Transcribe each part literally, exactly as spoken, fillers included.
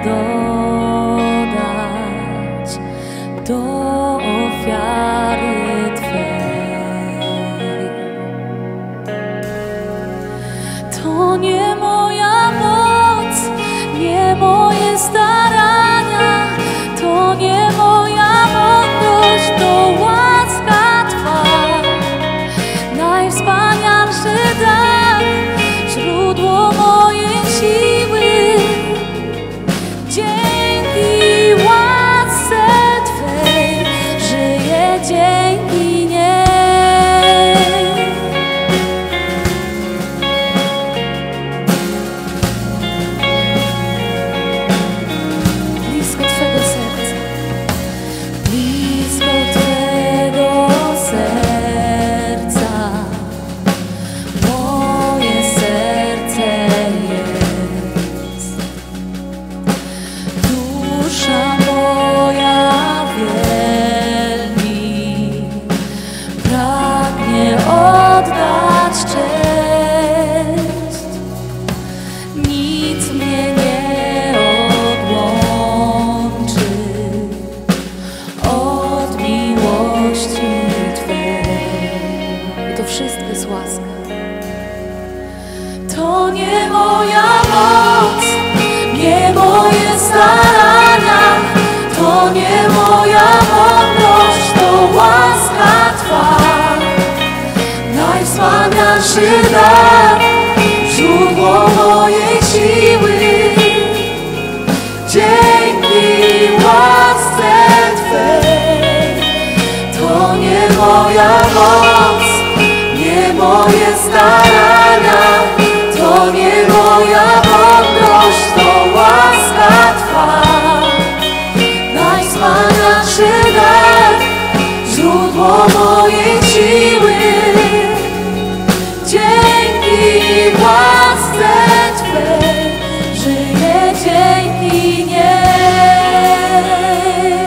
dodać do ofiary Twej. To nie moja moc, nie moje starania, to nie moja mądrość, to łaska Twa, najwspanialszy dar, źródło mojej siły. Dzięki łasce Twej żyję, dzięki niej. Blisko Twego serca, blisko Twego serca, moje serce jest. Dusza moja wielbi pragnie oddać cześć. Nic mnie nie odłączy od miłości Twej. I to wszystko jest łaska. To nie moja moc, nie moje starania, to nie moja mądrość, to łaska Twa, najwspanialszy dar, źródło mojej siły. Dzięki łasce Twej, to nie moja moc, nie moje starania, to nie moja mądrość, to łaska Twa, najwspanialszy dar, źródło mojej siły. Dzięki łasce Twej żyję, dzięki niej.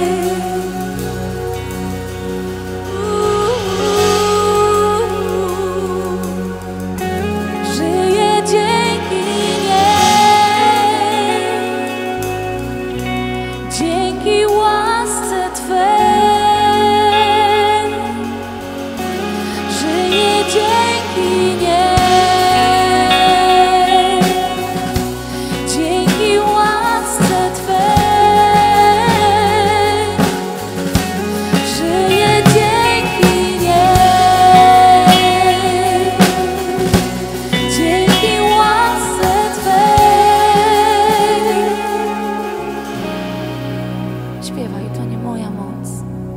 Żyję dzięki niej. Dzięki łasce Twej żyję, dzięki niej. Dzięki łasce Twej żyję, dzięki niej. Dzięki łasce Twej. Śpiewaj, to nie moja moc,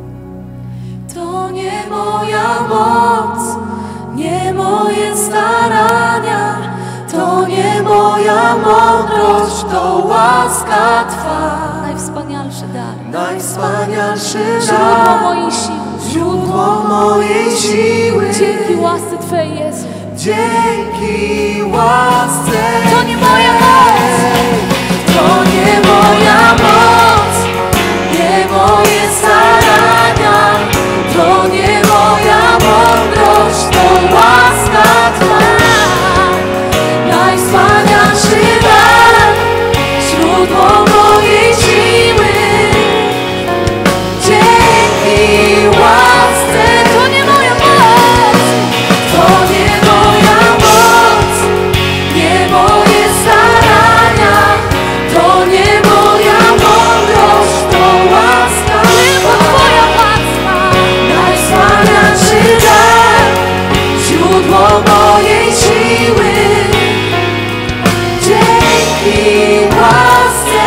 to nie moja moc, nie moje starania, to nie moja mądrość, to łaska Twa, najwspanialszy dar, najwspanialszy źródło dar, mojej siły. źródło mojej siły. Dzięki łasce Twej, Jezu. Dzięki łasce To nie moja moc, to nie moja moc, nie moje starania, to nie moja mądrość, to łaska Twa, najwspanialszy dar, źródło mojej siły. Dzięki łasce to nie moja moc, to nie moja moc, nie moje starania, to nie moja mądrość, to łaska tylko Twa, Twoja łaska. najwspanialszy dar, źródło mojej siły. Dzięki łasce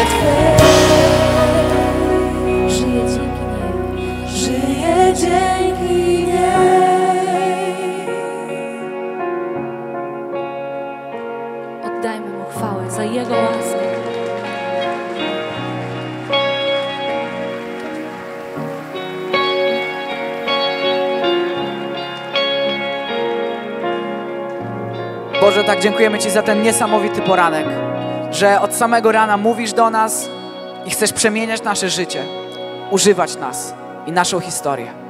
Twej Żyję dzięki niej. żyję, dzięki niej. Oddajmy Mu chwałę za Jego łaskę. Boże, tak dziękujemy Ci za ten niesamowity poranek, że od samego rana mówisz do nas i chcesz przemieniać nasze życie, używać nas i naszą historię.